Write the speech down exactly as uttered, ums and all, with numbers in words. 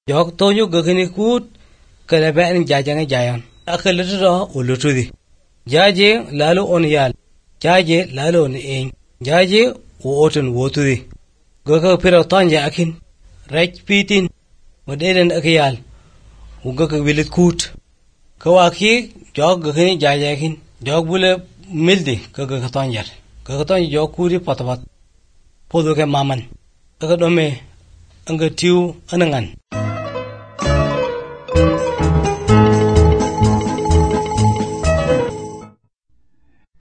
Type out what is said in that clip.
jok tonyo gakini kut kala ben jajang jayan akal ro ulutudi jaje lalo on yal jaje lalo on en jaje o oton wotudi gaka pira tanja akin rek pitin modelen akyal ugaka wilit kut kawaki jok gakini jajakin jok bule mildi kaka tanjar kaka tanja jok kuri patapat podo ke maman kaka dome anga tiu anangan